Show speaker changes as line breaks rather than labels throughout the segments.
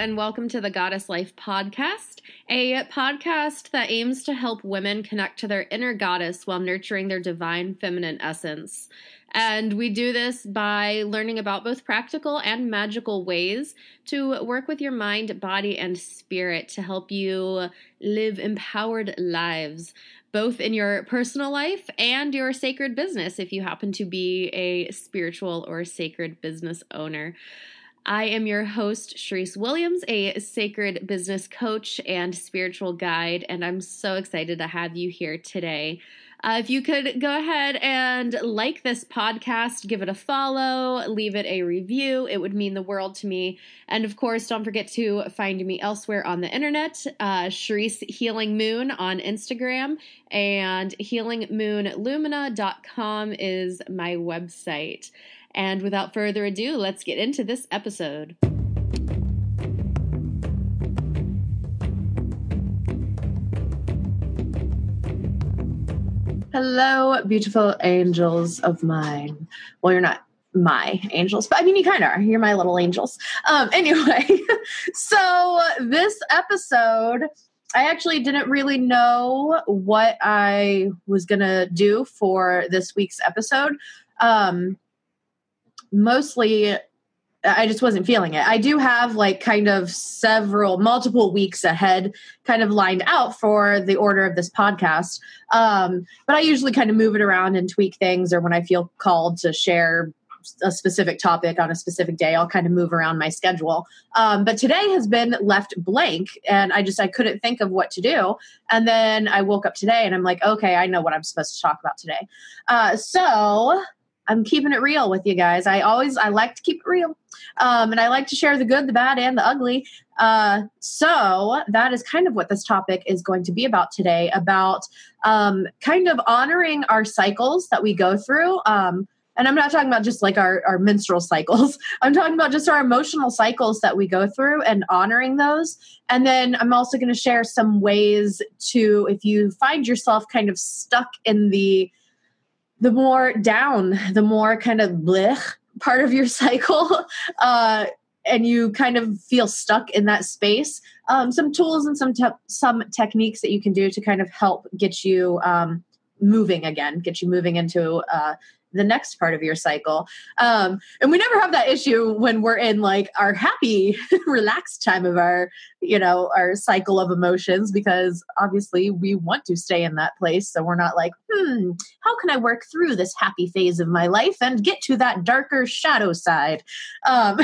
and welcome to the Goddess Life podcast, a podcast that aims to help women connect to their inner goddess while nurturing their divine feminine essence. And we do this by learning about both practical and magical ways to work with your mind, body, and spirit to help you live empowered lives, both in your personal life and your sacred business if you happen to be a spiritual or sacred business owner. I am your host, Sharice Williams, a sacred business coach and spiritual guide, and I'm so excited to have you here today. If you could go ahead and like this podcast, give it a follow, leave it a review, it would mean the world to me. And of course, don't forget to find me elsewhere on the internet, Sharice Healing Moon on Instagram, and healingmoonlumina.com is my website. And without further ado, let's get into this episode.
Hello, beautiful angels of mine. Well, you're not my angels, but I mean, you kind of are. You're my little angels. Anyway, so this episode, I actually didn't really know what I was going to do for this week's episode. Mostly, I just wasn't feeling it. I do have like kind of multiple weeks ahead kind of lined out for the order of this podcast. But I usually kind of move it around and tweak things, or when I feel called to share a specific topic on a specific day, I'll kind of move around my schedule. But today has been left blank, and I couldn't think of what to do. And then I woke up today and I'm like, okay, I know what I'm supposed to talk about today. So I'm keeping it real with you guys. I like to keep it real. And I like to share the good, the bad, and the ugly. So that is kind of what this topic is going to be about today, about kind of honoring our cycles that we go through. And I'm not talking about just like our menstrual cycles. I'm talking about just our emotional cycles that we go through and honoring those. And then I'm also going to share some ways to, if you find yourself kind of stuck in the more down, the more kind of blech part of your cycle, and you kind of feel stuck in that space, some tools and some techniques that you can do to kind of help get you moving again, get you moving into the next part of your cycle. And we never have that issue when we're in like our happy, relaxed time of our cycle of emotions, because obviously we want to stay in that place. So we're not like, how can I work through this happy phase of my life and get to that darker shadow side? But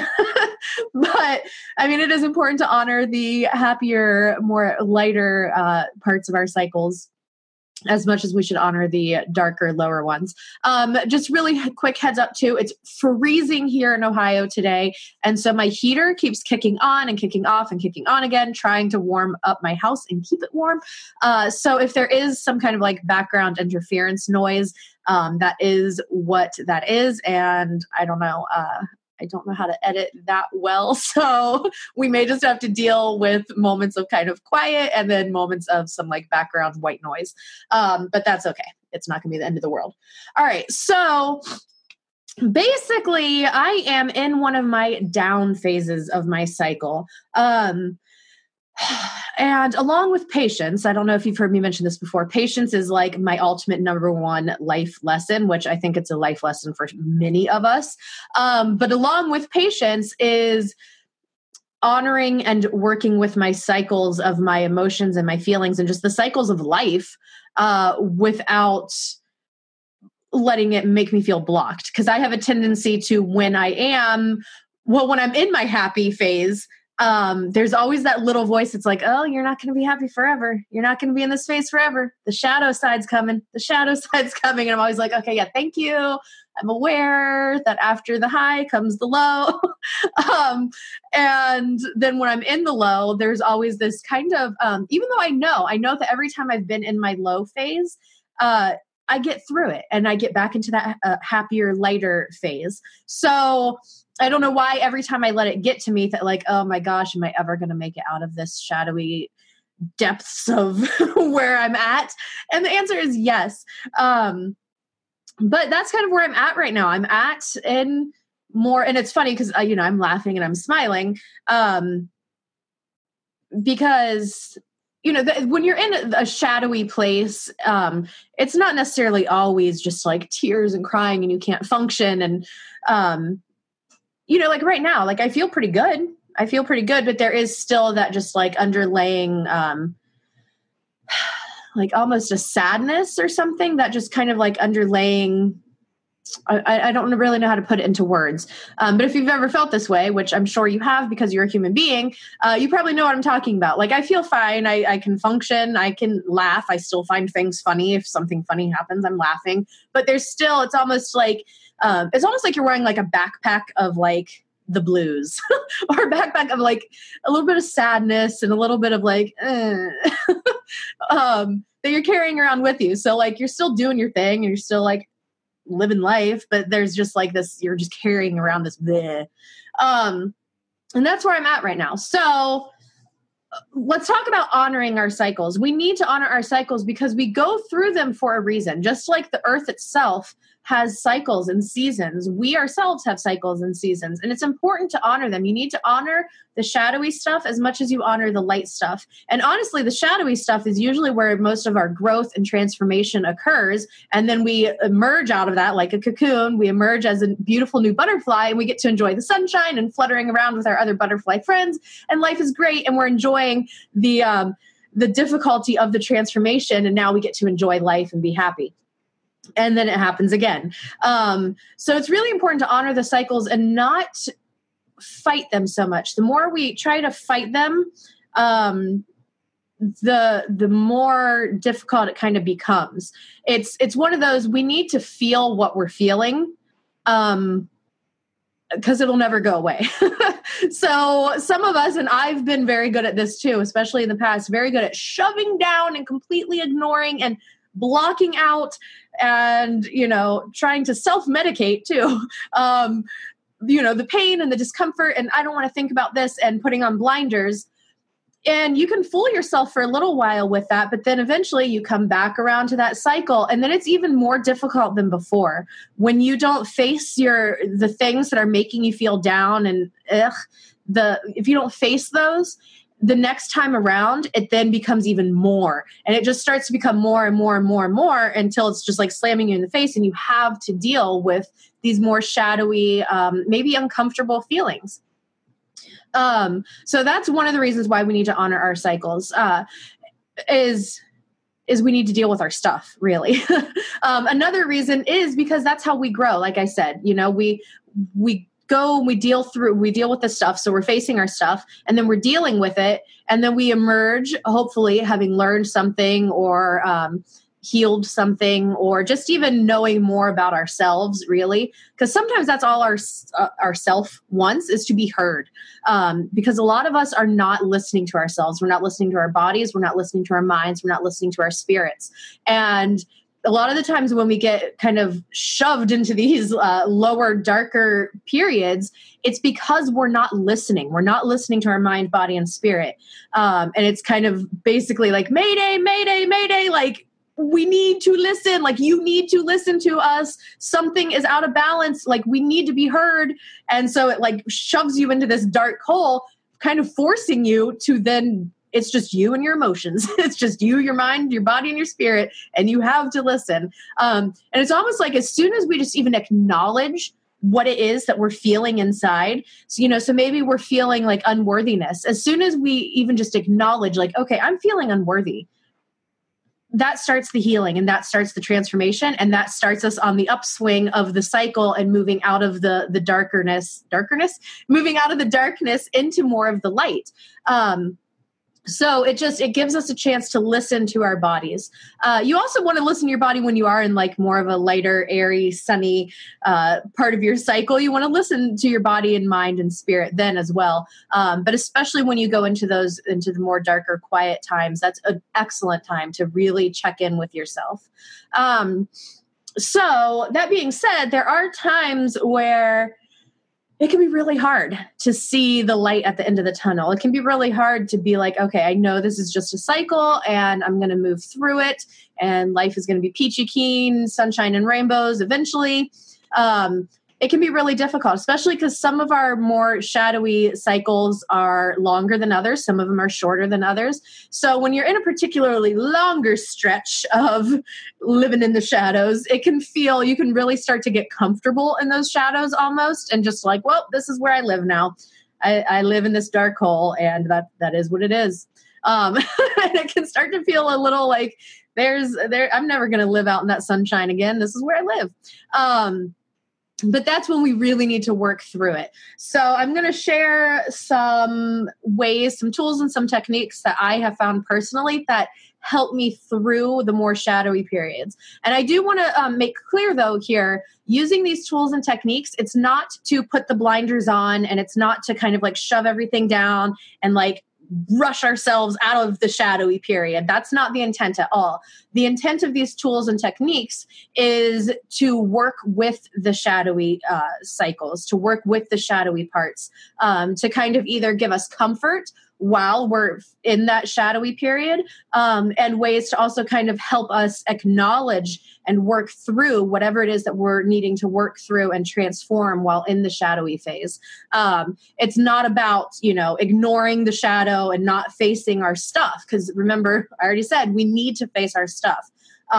I mean, it is important to honor the happier, more lighter parts of our cycles as much as we should honor the darker, lower ones. Just really quick heads up too, it's freezing here in Ohio today. And so my heater keeps kicking on and kicking off and kicking on again, trying to warm up my house and keep it warm. So if there is some kind of like background interference noise, that is what that is. And I don't know how to edit that well. So we may just have to deal with moments of kind of quiet and then moments of some like background white noise. But that's okay. It's not going to be the end of the world. All right. So basically I am in one of my down phases of my cycle. And along with patience, I don't know if you've heard me mention this before, patience is like my ultimate number one life lesson, which I think it's a life lesson for many of us. But along with patience is honoring and working with my cycles of my emotions and my feelings and just the cycles of life without letting it make me feel blocked. Because I have a tendency to, when I'm in my happy phase, there's always that little voice that's like, oh, you're not going to be happy forever. You're not going to be in this phase forever. The shadow side's coming. The shadow side's coming. And I'm always like, okay, yeah, thank you. I'm aware that after the high comes the low. And then when I'm in the low, there's always this kind of, even though I know that every time I've been in my low phase, I get through it and I get back into that happier, lighter phase. So I don't know why every time I let it get to me that like, oh my gosh, am I ever going to make it out of this shadowy depths of where I'm at? And the answer is yes. But that's kind of where I'm at right now. I'm at in more, and it's funny because, I'm laughing and I'm smiling. because, when you're in a shadowy place, it's not necessarily always just like tears and crying and you can't function. And, like right now, like I feel pretty good. But there is still that just like underlaying, like almost a sadness or something that just kind of like underlaying. I don't really know how to put it into words. But if you've ever felt this way, which I'm sure you have because you're a human being, you probably know what I'm talking about. Like I feel fine. I can function. I can laugh. I still find things funny. If something funny happens, I'm laughing. But there's still, it's almost like you're wearing like a backpack of like the blues or a backpack of like a little bit of sadness and a little bit of like, that you're carrying around with you. So like you're still doing your thing and you're still like living life, but there's just like this, you're just carrying around this bleh. And that's where I'm at right now. So let's talk about honoring our cycles. We need to honor our cycles because we go through them for a reason. Just like the earth itself has cycles and seasons, we ourselves have cycles and seasons, and it's important to honor them. You need to honor the shadowy stuff as much as you honor the light stuff. And honestly, the shadowy stuff is usually where most of our growth and transformation occurs. And then we emerge out of that like a cocoon. We emerge as a beautiful new butterfly, and we get to enjoy the sunshine and fluttering around with our other butterfly friends. And life is great, and we're enjoying the difficulty of the transformation. And now we get to enjoy life and be happy. And then it happens again. So it's really important to honor the cycles and not fight them so much. The more we try to fight them, the more difficult it kind of becomes. It's one of those, we need to feel what we're feeling, because it'll never go away. So some of us, and I've been very good at this too, especially in the past, very good at shoving down and completely ignoring and blocking out and, trying to self-medicate too. The pain and the discomfort, and I don't want to think about this, and putting on blinders. And you can fool yourself for a little while with that, but then eventually you come back around to that cycle. And then it's even more difficult than before when you don't face the things that are making you feel down and if you don't face those, the next time around, it then becomes even more. And it just starts to become more and more and more and more until it's just like slamming you in the face, and you have to deal with these more shadowy, maybe uncomfortable feelings. So that's one of the reasons why we need to honor our cycles, is we need to deal with our stuff, really. Another reason is because that's how we grow. Like I said, we go and we deal with the stuff. So we're facing our stuff, and then we're dealing with it. And then we emerge, hopefully having learned something or healed something, or just even knowing more about ourselves, really. Because sometimes that's all our self wants, is to be heard. Because a lot of us are not listening to ourselves. We're not listening to our bodies. We're not listening to our minds. We're not listening to our spirits. And a lot of the times when we get kind of shoved into these lower, darker periods, it's because we're not listening. We're not listening to our mind, body, and spirit. And it's kind of basically like, Mayday, Mayday, Mayday, like, we need to listen. Like, you need to listen to us. Something is out of balance. Like, we need to be heard. And so it like shoves you into this dark hole, kind of forcing you to then, it's just you and your emotions. It's just you, your mind, your body, and your spirit. And you have to listen. And it's almost like as soon as we just even acknowledge what it is that we're feeling inside. So, so maybe we're feeling like unworthiness. As soon as we even just acknowledge like, okay, I'm feeling unworthy, that starts the healing, and that starts the transformation, and that starts us on the upswing of the cycle and moving out of the darkness, moving out of the darkness into more of the light. So it gives us a chance to listen to our bodies. You also want to listen to your body when you are in like more of a lighter, airy, sunny part of your cycle. You want to listen to your body and mind and spirit then as well. But especially when you go into the more darker, quiet times, that's an excellent time to really check in with yourself. So that being said, there are times where it can be really hard to see the light at the end of the tunnel. It can be really hard to be like, okay, I know this is just a cycle and I'm going to move through it and life is going to be peachy keen, sunshine and rainbows eventually. it can be really difficult, especially because some of our more shadowy cycles are longer than others. Some of them are shorter than others. So when you're in a particularly longer stretch of living in the shadows, it can feel, you can really start to get comfortable in those shadows almost, and just like, well, this is where I live now. I live in this dark hole, and that is what it is. And it can start to feel a little like I'm never going to live out in that sunshine again. This is where I live. But that's when we really need to work through it. So I'm going to share some ways, some tools and some techniques that I have found personally that help me through the more shadowy periods. And I do want to make clear, though, here, using these tools and techniques, it's not to put the blinders on, and it's not to kind of like shove everything down and like rush ourselves out of the shadowy period. That's not the intent at all. The intent of these tools and techniques is to work with the shadowy cycles, to work with the shadowy parts, to kind of either give us comfort while we're in that shadowy period, and ways to also kind of help us acknowledge and work through whatever it is that we're needing to work through and transform while in the shadowy phase. It's not about, ignoring the shadow and not facing our stuff. Because remember, I already said we need to face our stuff.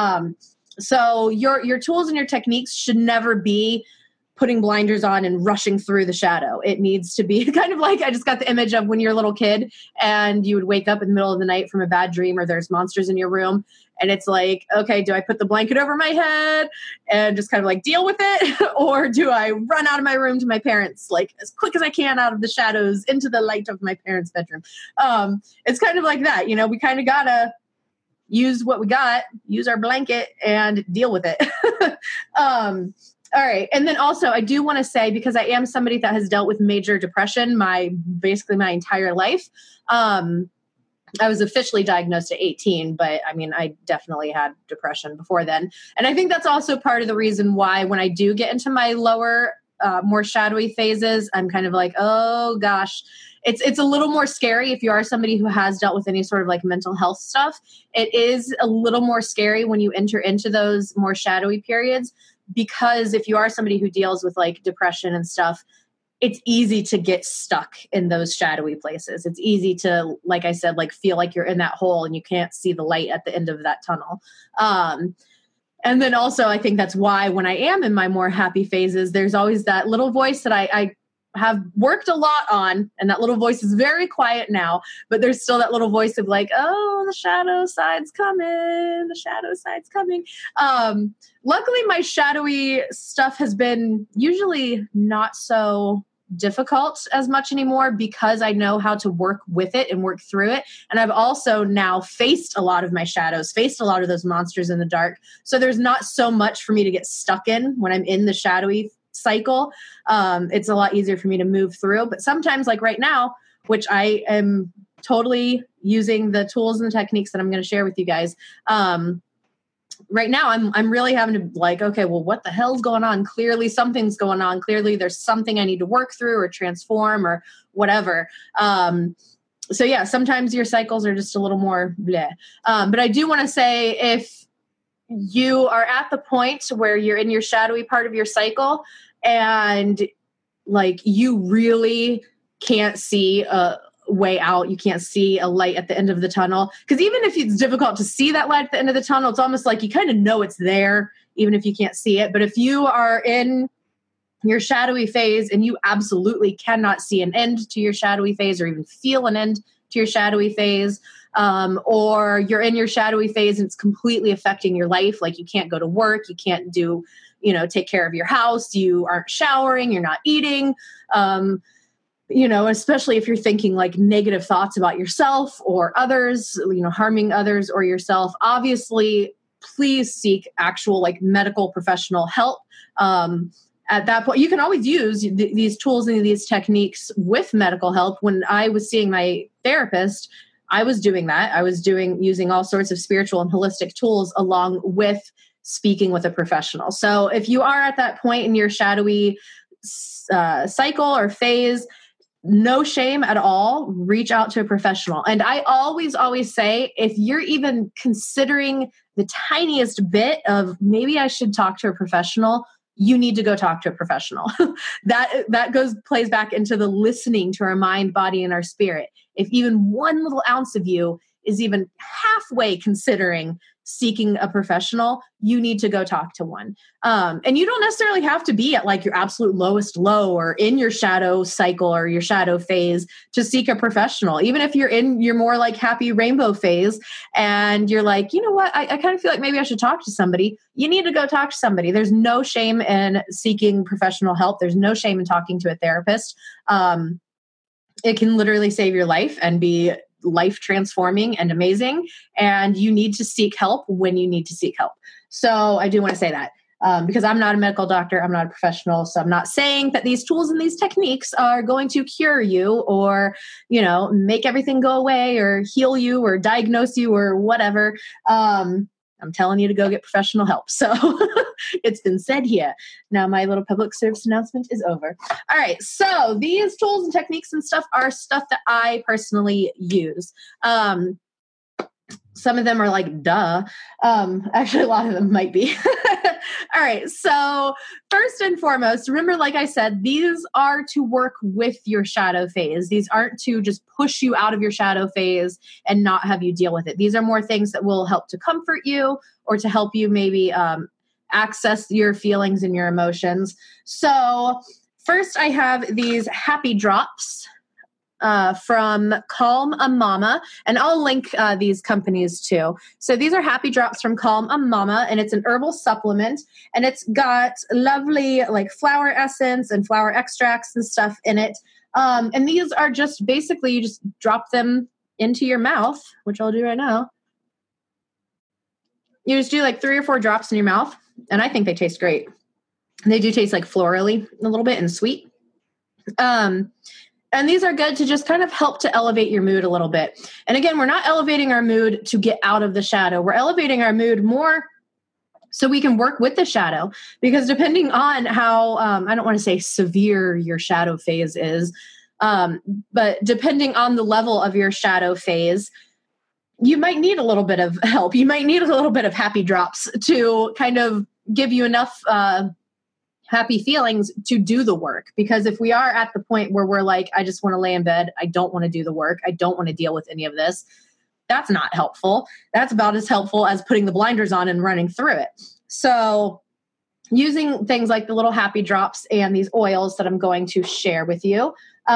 So your tools and your techniques should never be putting blinders on and rushing through the shadow. It needs to be kind of like, I just got the image of when you're a little kid and you would wake up in the middle of the night from a bad dream, or there's monsters in your room. And it's like, okay, do I put the blanket over my head and just kind of like deal with it? Or do I run out of my room to my parents, like as quick as I can out of the shadows into the light of my parents' bedroom? It's kind of like that. We kind of gotta use what we got, use our blanket and deal with it. All right. And then also I do want to say, because I am somebody that has dealt with major depression basically my entire life. I was officially diagnosed at 18, but I mean, I definitely had depression before then. And I think that's also part of the reason why when I do get into my lower, more shadowy phases, I'm kind of like, oh gosh, it's a little more scary if you are somebody who has dealt with any sort of like mental health stuff. It is a little more scary when you enter into those more shadowy periods, because if you are somebody who deals with like depression and stuff, it's easy to get stuck in those shadowy places. It's easy to, like I said, like feel like you're in that hole and you can't see the light at the end of that tunnel. And then also, I think that's why when I am in my more happy phases, there's always that little voice that I have worked a lot on, and that little voice is very quiet now, but there's still that little voice of like, oh, the shadow side's coming. Luckily, my shadowy stuff has been usually not so difficult as much anymore, because I know how to work with it and work through it. And I've also now faced a lot of my shadows, faced a lot of those monsters in the dark. So there's not so much for me to get stuck in when I'm in the shadowy cycle. It's a lot easier for me to move through. But sometimes, like right now, which I am totally using the tools and the techniques that I'm going to share with you guys. Right now, I'm really having to like, okay, well, what the hell's going on? Clearly, something's going on. Clearly, there's something I need to work through or transform or whatever. So yeah, sometimes your cycles are just a little more bleh. But I do want to say, if you are at the point where you're in your shadowy part of your cycle and like you really can't see a way out, you can't see a light at the end of the tunnel, because even if it's difficult to see that light at the end of the tunnel, it's almost like you kind of know it's there even if you can't see it. But if you are in your shadowy phase and you absolutely cannot see an end to your shadowy phase, or even feel an end to your shadowy phase, or you're in your shadowy phase and it's completely affecting your life, like you can't go to work, you can't do, take care of your house, you aren't showering, you're not eating, especially if you're thinking like negative thoughts about yourself or others, harming others or yourself, obviously, please seek actual like medical professional help. At that point, you can always use these tools and these techniques with medical help. When I was seeing my therapist, I was doing that. I was using all sorts of spiritual and holistic tools along with speaking with a professional. So if you are at that point in your shadowy cycle or phase, no shame at all, reach out to a professional. And I always say, if you're even considering the tiniest bit of maybe I should talk to a professional, you need to go talk to a professional. That plays back into the listening to our mind, body, and our spirit. If even one little ounce of you is even halfway considering seeking a professional, you need to go talk to one. And you don't necessarily have to be at like your absolute lowest low or in your shadow cycle or your shadow phase to seek a professional. Even if you're in your more like happy rainbow phase and you're like, you know what, I kind of feel like maybe I should talk to somebody. You need to go talk to somebody. There's no shame in seeking professional help. There's no shame in talking to a therapist. It can literally save your life and be life transforming and amazing. And you need to seek help when you need to seek help. So I do want to say that because I'm not a medical doctor, I'm not a professional. So I'm not saying that these tools and these techniques are going to cure you or, you know, make everything go away or heal you or diagnose you or whatever. I'm telling you to go get professional help. So it's been said here. Now my little public service announcement is over. All right. So these tools and techniques and stuff are stuff that I personally use. Some of them are like, duh. Actually, a lot of them might be. All right. So first and foremost, remember, like I said, these are to work with your shadow phase. These aren't to just push you out of your shadow phase and not have you deal with it. These are more things that will help to comfort you or to help you maybe access your feelings and your emotions. So first I have these happy drops from Calm a Mama, and I'll link these companies too. So these are happy drops from Calm a Mama, and it's an herbal supplement, and it's got lovely like flower essence and flower extracts and stuff in it. And these are just basically, you just drop them into your mouth, which I'll do right now. You just do like 3 or 4 drops in your mouth, and I think they taste great. They do taste like florally a little bit and sweet. And these are good to just kind of help to elevate your mood a little bit. And again, we're not elevating our mood to get out of the shadow. We're elevating our mood more so we can work with the shadow. Because depending on how, I don't want to say severe your shadow phase is, but depending on the level of your shadow phase, you might need a little bit of help. You might need a little bit of happy drops to kind of give you enough happy feelings to do the work. Because if we are at the point where we're like, I just want to lay in bed, I don't want to do the work, I don't want to deal with any of this, that's not helpful. That's about as helpful as putting the blinders on and running through it. So using things like the little happy drops and these oils that I'm going to share with you,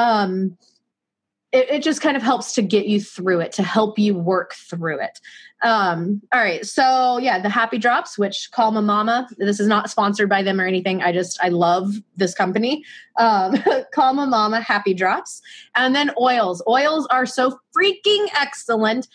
it just kind of helps to get you through it, to help you work through it. All right. So yeah, the happy drops, which Calm a Mama, this is not sponsored by them or anything. I love this company. Calm a Mama happy drops. And then oils. Oils are so freaking excellent.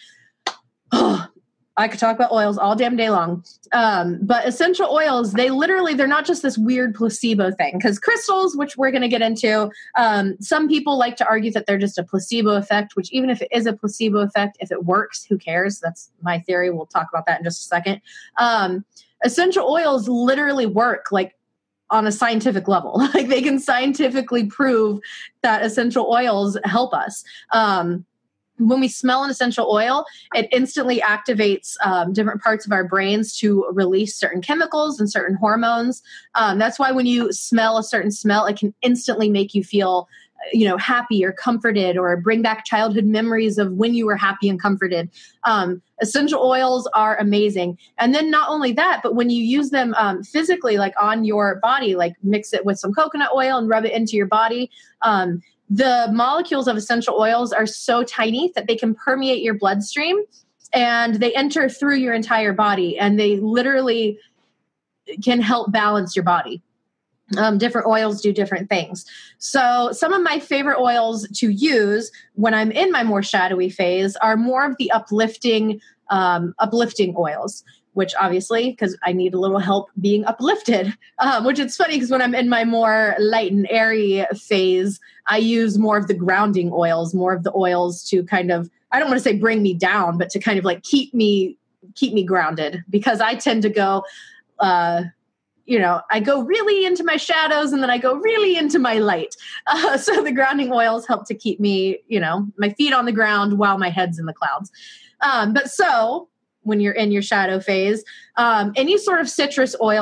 I could talk about oils all damn day long. But essential oils, they're not just this weird placebo thing. Because crystals, which we're going to get into, some people like to argue that they're just a placebo effect, which even if it is a placebo effect, if it works, who cares? That's my theory. We'll talk about that in just a second. Essential oils literally work like on a scientific level. Like they can scientifically prove that essential oils help us. When we smell an essential oil, it instantly activates different parts of our brains to release certain chemicals and certain hormones. That's why when you smell a certain smell, it can instantly make you feel, happy or comforted, or bring back childhood memories of when you were happy and comforted. Essential oils are amazing. And then not only that, but when you use them physically, like on your body, like mix it with some coconut oil and rub it into your body, the molecules of essential oils are so tiny that they can permeate your bloodstream and they enter through your entire body, and they literally can help balance your body. Different oils do different things. So some of my favorite oils to use when I'm in my more shadowy phase are more of the uplifting oils, which obviously, because I need a little help being uplifted, which it's funny because when I'm in my more light and airy phase, I use more of the grounding oils, more of the oils to kind of, I don't want to say bring me down, but to kind of like keep me grounded, because I tend to go, I go really into my shadows and then I go really into my light. So the grounding oils help to keep me, my feet on the ground while my head's in the clouds. But when you're in your shadow phase, any sort of citrus oils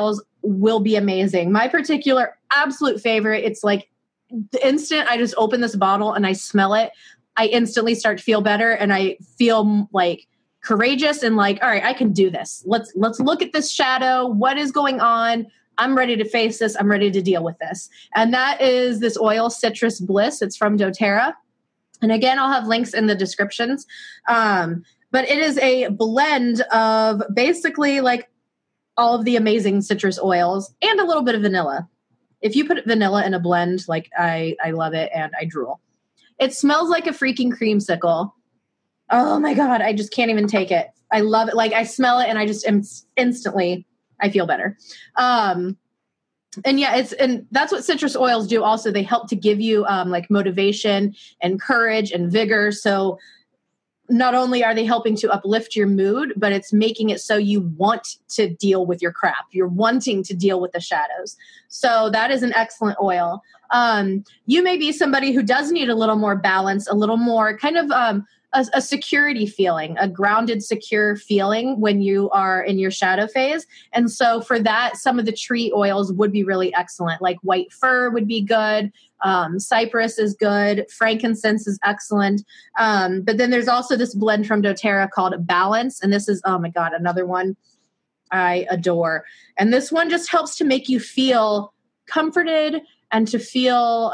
will be amazing. My particular absolute favorite, it's like the instant I just open this bottle and I smell it, I instantly start to feel better, and I feel like courageous and like, all right, I can do this. Let's look at this shadow. What is going on? I'm ready to face this. I'm ready to deal with this. And that is this oil, Citrus Bliss. It's from doTERRA. And again, I'll have links in the descriptions. But it is a blend of basically like all of the amazing citrus oils and a little bit of vanilla. If you put vanilla in a blend, like I love it and I drool. It smells like a freaking creamsicle. Oh my God, I just can't even take it. I love it. Like I smell it and I just instantly, I feel better. And yeah, and that's what citrus oils do. Also, they help to give you like motivation and courage and vigor. So not only are they helping to uplift your mood, but it's making it so you want to deal with your crap. You're wanting to deal with the shadows. So that is an excellent oil. You may be somebody who does need a little more balance, a little more kind of a security feeling, a grounded, secure feeling when you are in your shadow phase. And so for that, some of the tree oils would be really excellent. Like white fir would be good. Cypress is good. Frankincense is excellent. But then there's also this blend from doTERRA called Balance. And this is, oh my God, another one I adore. And this one just helps to make you feel comforted and to feel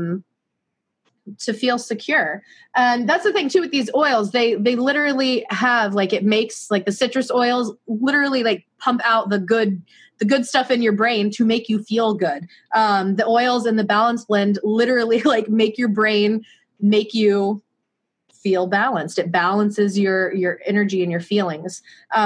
secure. And that's the thing too with these oils. They literally have like, it makes like the citrus oils literally like pump out the good stuff in your brain to make you feel good. The oils in the Balance blend literally like make your brain, make you feel balanced. It balances your energy and your feelings.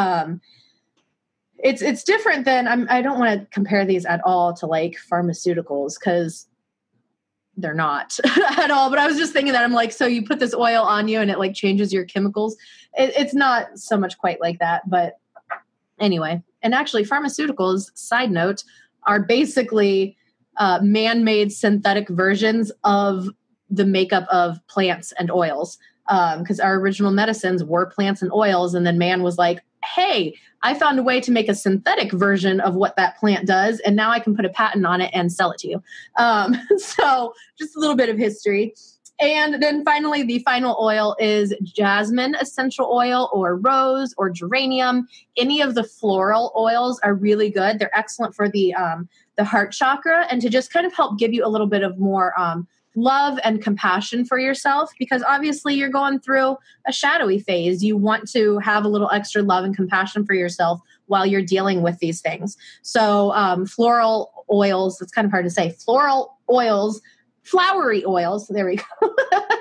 It's different than, I don't want to compare these at all to like pharmaceuticals, because they're not at all. But I was just thinking that I'm like, so you put this oil on you and it like changes your chemicals. It's not so much quite like that, but anyway. And actually pharmaceuticals, side note, are basically man-made synthetic versions of the makeup of plants and oils. Because our original medicines were plants and oils. And then man was like, hey, I found a way to make a synthetic version of what that plant does. And now I can put a patent on it and sell it to you. So just a little bit of history. And then finally, the final oil is jasmine essential oil or rose or geranium. Any of the floral oils are really good. They're excellent for the heart chakra and to just kind of help give you a little bit of more love and compassion for yourself, because obviously you're going through a shadowy phase. You want to have a little extra love and compassion for yourself while you're dealing with these things. So floral oils, it's kind of hard to say, floral oils, flowery oils, there we go,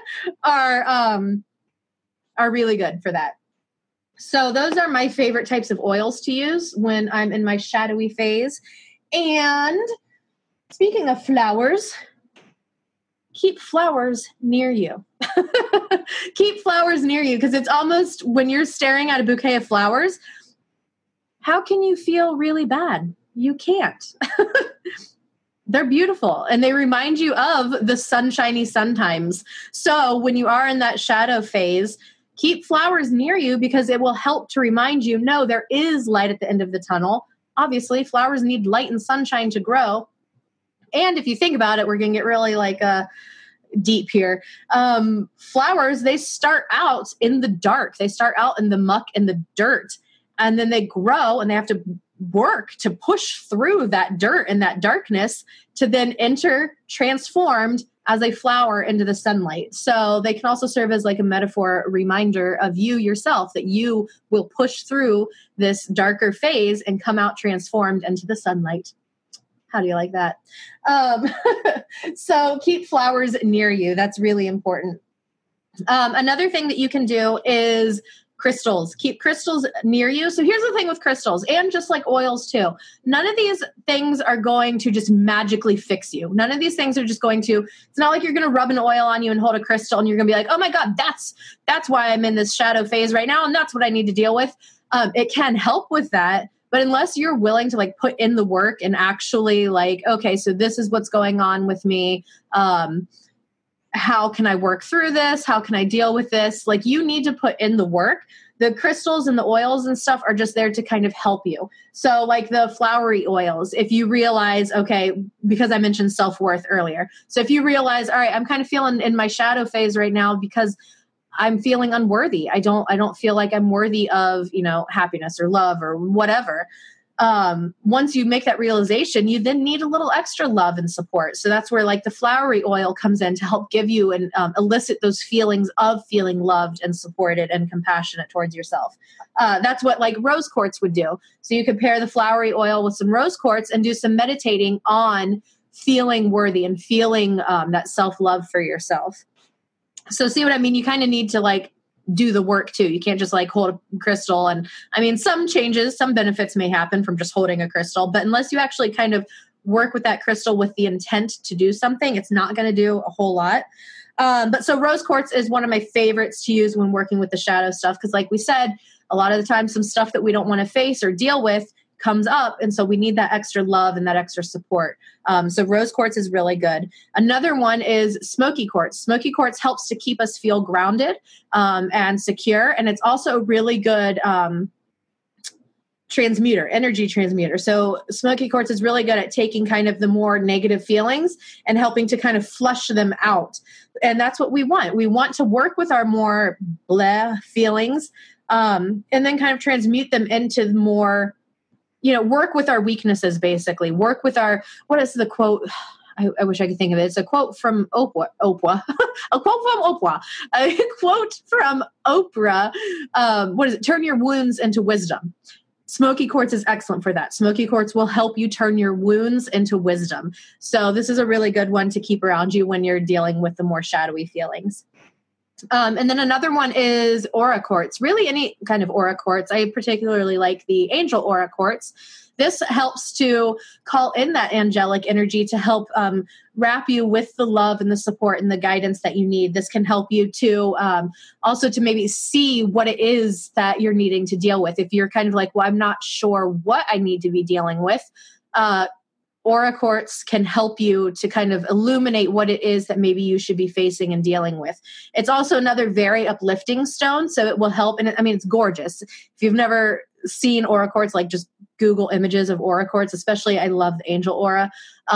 are really good for that. So those are my favorite types of oils to use when I'm in my shadowy phase. And speaking of flowers, keep flowers near you. Keep flowers near you, because it's almost, when you're staring at a bouquet of flowers, how can you feel really bad? You can't. They're beautiful and they remind you of the sunshiny sun times. So when you are in that shadow phase, keep flowers near you, because it will help to remind you, no, there is light at the end of the tunnel. Obviously, flowers need light and sunshine to grow. And if you think about it, we're going to get really like deep here. Flowers, they start out in the dark. They start out in the muck and the dirt, and then they grow and they have to work to push through that dirt and that darkness to then enter transformed as a flower into the sunlight. So they can also serve as like a metaphor reminder of you yourself, that you will push through this darker phase and come out transformed into the sunlight. How do you like that? So keep flowers near you. That's really important. Another thing that you can do is crystals. Keep crystals near you. So here's the thing with crystals, and just like oils too. None of these things are going to just magically fix you. None of these things are just going to, it's not like you're going to rub an oil on you and hold a crystal and you're going to be like, oh my God, that's why I'm in this shadow phase right now. And that's what I need to deal with. It can help with that. But unless you're willing to like put in the work and actually like, okay, so this is what's going on with me. How can I work through this? How can I deal with this? Like, you need to put in the work. The crystals and the oils and stuff are just there to kind of help you. So like the flowery oils, if you realize, okay, because I mentioned self-worth earlier. So if you realize, all right, I'm kind of feeling in my shadow phase right now because I'm feeling unworthy. I don't feel like I'm worthy of, happiness or love or whatever. Once you make that realization, you then need a little extra love and support. So that's where like the flowery oil comes in to help give you and elicit those feelings of feeling loved and supported and compassionate towards yourself. That's what like rose quartz would do. So you could pair the flowery oil with some rose quartz and do some meditating on feeling worthy and feeling that self-love for yourself. So see what I mean? You kind of need to like do the work too. You can't just like hold a crystal. And I mean, some benefits may happen from just holding a crystal, but unless you actually kind of work with that crystal with the intent to do something, it's not going to do a whole lot. But so rose quartz is one of my favorites to use when working with the shadow stuff. Cause like we said, a lot of the time, some stuff that we don't want to face or deal with comes up. And so we need that extra love and that extra support. So rose quartz is really good. Another one is smoky quartz. Smoky quartz helps to keep us feel grounded and secure. And it's also a really good energy transmuter. So smoky quartz is really good at taking kind of the more negative feelings and helping to kind of flush them out. And that's what we want. We want to work with our more blah feelings and then kind of transmute them into more, work with our weaknesses, basically. Work with what is the quote? I wish I could think of it. It's a quote from Oprah. A quote from Oprah. A quote from Oprah. What is it? Turn your wounds into wisdom. Smoky quartz is excellent for that. Smoky quartz will help you turn your wounds into wisdom. So this is a really good one to keep around you when you're dealing with the more shadowy feelings. And then another one is aura quartz, really any kind of aura quartz. I particularly like the angel aura quartz. This helps to call in that angelic energy to help wrap you with the love and the support and the guidance that you need. This can help you to also to maybe see what it is that you're needing to deal with. If you're kind of like, well, I'm not sure what I need to be dealing with, aura quartz can help you to kind of illuminate what it is that maybe you should be facing and dealing with. It's also another very uplifting stone, so it will help. And it's gorgeous. If you've never seen aura quartz, like just Google images of aura quartz, especially I love the angel aura.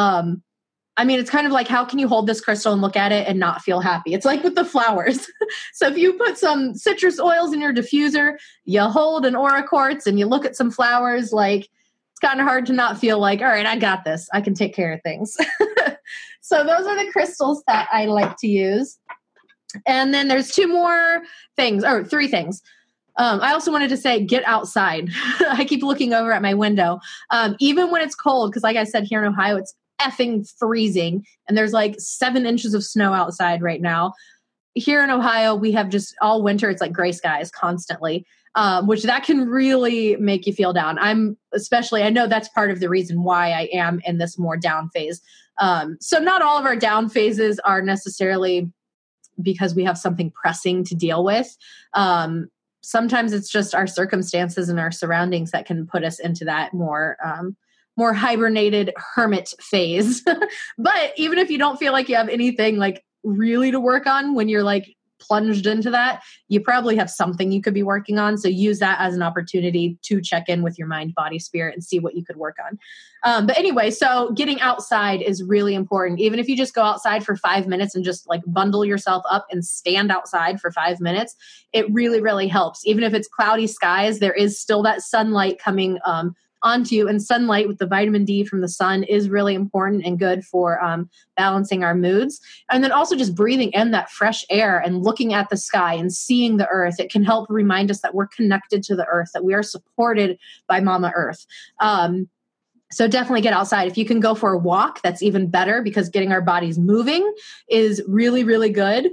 It's kind of like, how can you hold this crystal and look at it and not feel happy? It's like with the flowers. So if you put some citrus oils in your diffuser, you hold an aura quartz and you look at some flowers, like, it's kind of hard to not feel like, all right, I got this. I can take care of things. So those are the crystals that I like to use. And then there's three things. I also wanted to say, get outside. I keep looking over at my window. Even when it's cold, because like I said, here in Ohio, it's effing freezing. And there's like 7 inches of snow outside right now. Here in Ohio, we have just all winter, it's like gray skies constantly. Which that can really make you feel down. I know that's part of the reason why I am in this more down phase. So not all of our down phases are necessarily because we have something pressing to deal with. Sometimes it's just our circumstances and our surroundings that can put us into that more hibernated hermit phase. But even if you don't feel like you have anything like really to work on when you're like plunged into that, you probably have something you could be working on. So use that as an opportunity to check in with your mind, body, spirit, and see what you could work on. But anyway, so getting outside is really important. Even if you just go outside for 5 minutes and just like bundle yourself up and stand outside for 5 minutes, it really, really helps. Even if it's cloudy skies, there is still that sunlight coming onto you, and sunlight with the vitamin D from the sun is really important and good for balancing our moods. And then also just breathing in that fresh air and looking at the sky and seeing the earth. It can help remind us that we're connected to the earth, that we are supported by Mama Earth. So definitely get outside. If you can go for a walk, that's even better, because getting our bodies moving is really, really good.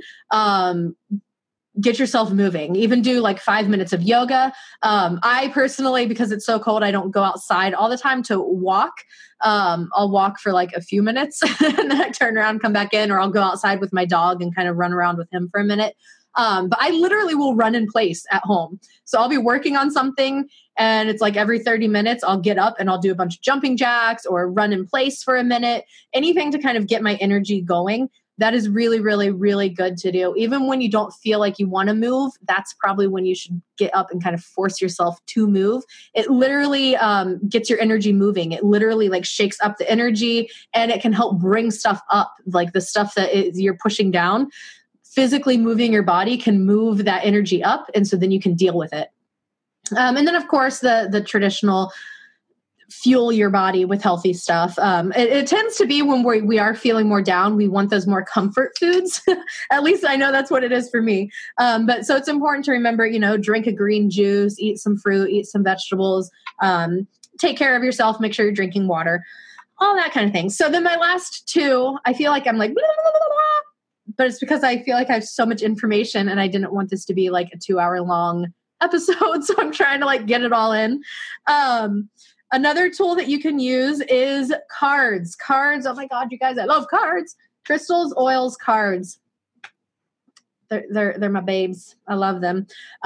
Get yourself moving. Even do like 5 minutes of yoga. I personally, because it's so cold, I don't go outside all the time to walk. I'll walk for like a few minutes and then I turn around, come back in, or I'll go outside with my dog and kind of run around with him for a minute. But I literally will run in place at home. So I'll be working on something and it's like every 30 minutes I'll get up and I'll do a bunch of jumping jacks or run in place for a minute, anything to kind of get my energy going. that is really, really, really good to do. Even when you don't feel like you want to move, that's probably when you should get up and kind of force yourself to move. It literally gets your energy moving. It literally like shakes up the energy, and it can help bring stuff up, like the stuff that you're pushing down. Physically moving your body can move that energy up, and so then you can deal with it. And then, of course, the traditional fuel your body with healthy stuff. It tends to be when we are feeling more down, we want those more comfort foods. At least I know that's what it is for me. But so it's important to remember, drink a green juice, eat some fruit, eat some vegetables, take care of yourself, make sure you're drinking water, all that kind of thing. So then my last two, I feel like I'm like, blah, blah, blah, blah, blah, but it's because I feel like I have so much information and I didn't want this to be like a 2-hour long episode. So I'm trying to like get it all in. Another tool that you can use is cards. Cards. Oh my God, you guys, I love cards. Crystals, oils, cards. They're my babes. I love them.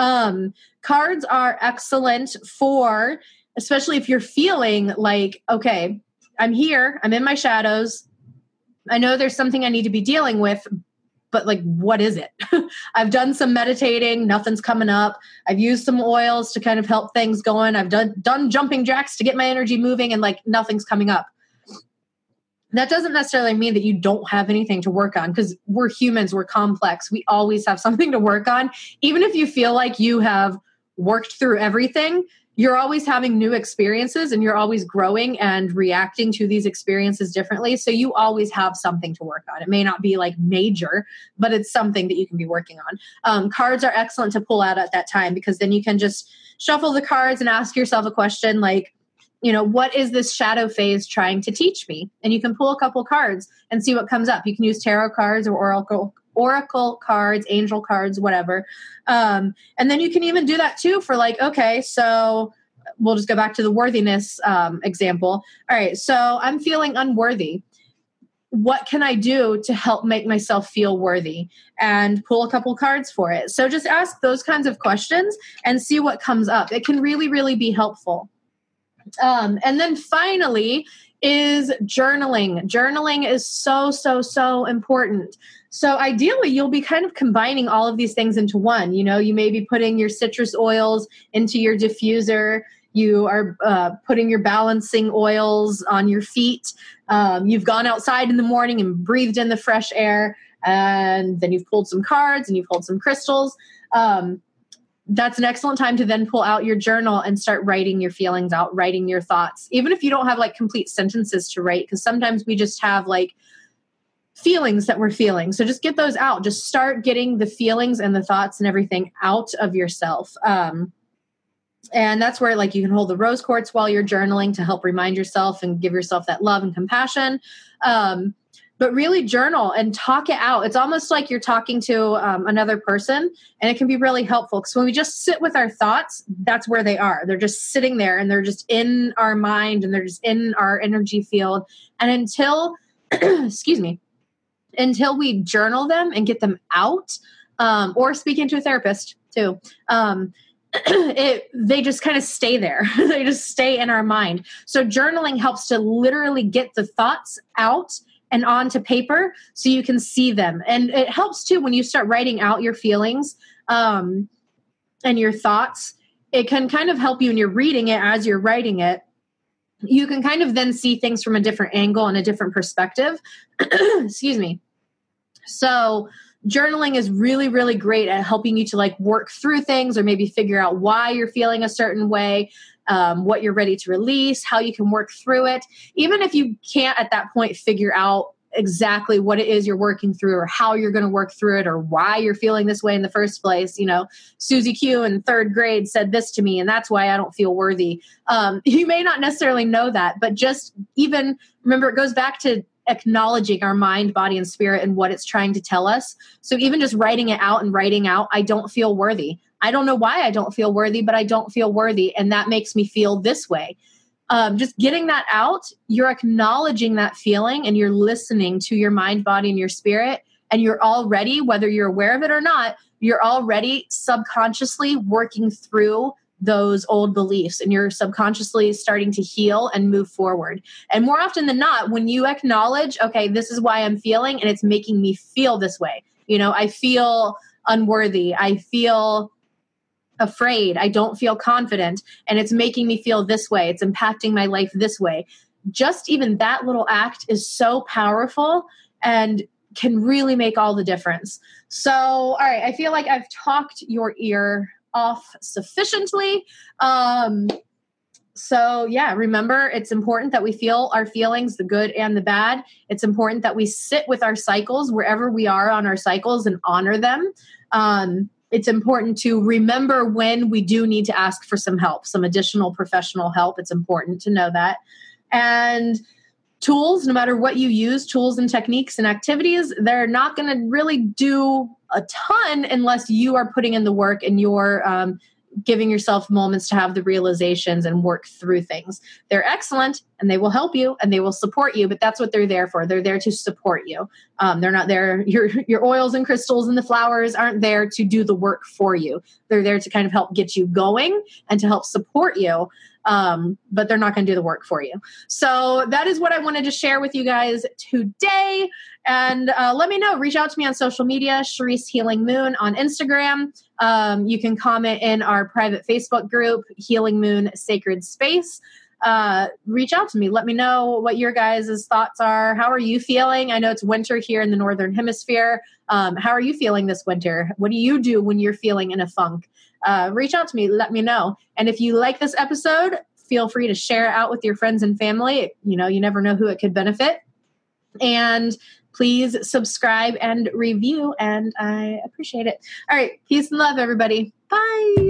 Cards are excellent for, especially if you're feeling like, okay, I'm here, I'm in my shadows. I know there's something I need to be dealing with, but like, what is it? I've done some meditating, nothing's coming up. I've used some oils to kind of help things going. I've done jumping jacks to get my energy moving, and like nothing's coming up. That doesn't necessarily mean that you don't have anything to work on, because we're humans, we're complex. We always have something to work on. Even if you feel like you have worked through everything, you're always having new experiences and you're always growing and reacting to these experiences differently. So you always have something to work on. It may not be like major, but it's something that you can be working on. Cards are excellent to pull out at that time, because then you can just shuffle the cards and ask yourself a question like, what is this shadow phase trying to teach me? And you can pull a couple cards and see what comes up. You can use tarot cards or oracle cards, angel cards, whatever. And then you can even do that too for like, okay, so we'll just go back to the worthiness example. All right, so I'm feeling unworthy. What can I do to help make myself feel worthy? And pull a couple cards for it. So just ask those kinds of questions and see what comes up. It can really, really be helpful. And then finally is journaling. Journaling is so, so, so important. So ideally, you'll be kind of combining all of these things into one. You may be putting your citrus oils into your diffuser. You are putting your balancing oils on your feet. You've gone outside in the morning and breathed in the fresh air. And then you've pulled some cards and you've pulled some crystals. That's an excellent time to then pull out your journal and start writing your feelings out, writing your thoughts. Even if you don't have like complete sentences to write, because sometimes we just have like feelings that we're feeling. So just get those out. Just start getting the feelings and the thoughts and everything out of yourself. And that's where like you can hold the rose quartz while you're journaling to help remind yourself and give yourself that love and compassion. But really journal and talk it out. It's almost like you're talking to another person, and it can be really helpful, because when we just sit with our thoughts, that's where they are. They're just sitting there and they're just in our mind and they're just in our energy field. And until, until we journal them and get them out, or speaking to a therapist too, they just kind of stay there. They just stay in our mind. So journaling helps to literally get the thoughts out and onto paper so you can see them. And it helps too when you start writing out your feelings and your thoughts. It can kind of help you when you're reading it as you're writing it. You can kind of then see things from a different angle and a different perspective. Excuse me. So journaling is really, really great at helping you to like work through things, or maybe figure out why you're feeling a certain way, what you're ready to release, how you can work through it. Even if you can't at that point figure out exactly what it is you're working through, or how you're going to work through it, or why you're feeling this way in the first place. Susie Q in 3rd grade said this to me, and that's why I don't feel worthy. You may not necessarily know that, but just even remember, it goes back to acknowledging our mind, body, and spirit and what it's trying to tell us. So even just writing it out and writing out, I don't feel worthy. I don't know why I don't feel worthy, but I don't feel worthy. And that makes me feel this way. Just getting that out, you're acknowledging that feeling and you're listening to your mind, body, and your spirit. And you're already, whether you're aware of it or not, you're already subconsciously working through those old beliefs, and you're subconsciously starting to heal and move forward. And more often than not, when you acknowledge, okay, this is why I'm feeling, and it's making me feel this way. I feel unworthy. I feel afraid. I don't feel confident, and it's making me feel this way. It's impacting my life this way. Just even that little act is so powerful and can really make all the difference. So, all right, I feel like I've talked your ear off sufficiently. So yeah, remember, it's important that we feel our feelings, the good and the bad. It's important that we sit with our cycles wherever we are on our cycles and honor them. It's important to remember when we do need to ask for some help, some additional professional help. It's important to know that. And tools, no matter what you use, tools and techniques and activities, they're not going to really do a ton unless you are putting in the work and you're giving yourself moments to have the realizations and work through things. They're excellent and they will help you and they will support you, but that's what they're there for. They're there to support you. They're not there. Your oils and crystals and the flowers aren't there to do the work for you. They're there to kind of help get you going and to help support you. But they're not going to do the work for you. So that is what I wanted to share with you guys today. And let me know. Reach out to me on social media, Charisse Healing Moon on Instagram. You can comment in our private Facebook group, Healing Moon Sacred Space. Reach out to me. Let me know what your guys' thoughts are. How are you feeling? I know it's winter here in the Northern Hemisphere. How are you feeling this winter? What do you do when you're feeling in a funk? Reach out to me. Let me know. And if you like this episode, feel free to share it out with your friends and family. You never know who it could benefit. And please subscribe and review. And I appreciate it. All right. Peace and love, everybody. Bye.